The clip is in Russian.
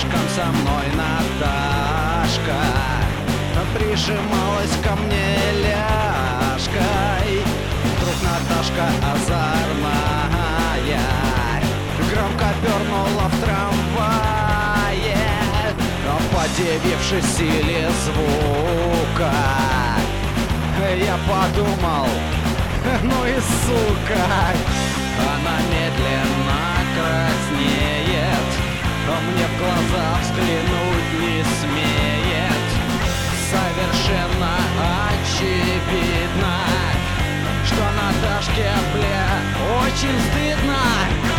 рядышком со мной Наташка прижималась ко мне ляжкой. Вдруг Наташка озорная громко пернула в трамвае, подивившись силе звука. Я подумал, ну и сука. Она медленно краснеет, мне в глаза взглянуть не смеет. Совершенно очевидно, что Наташке, бля, очень стыдно.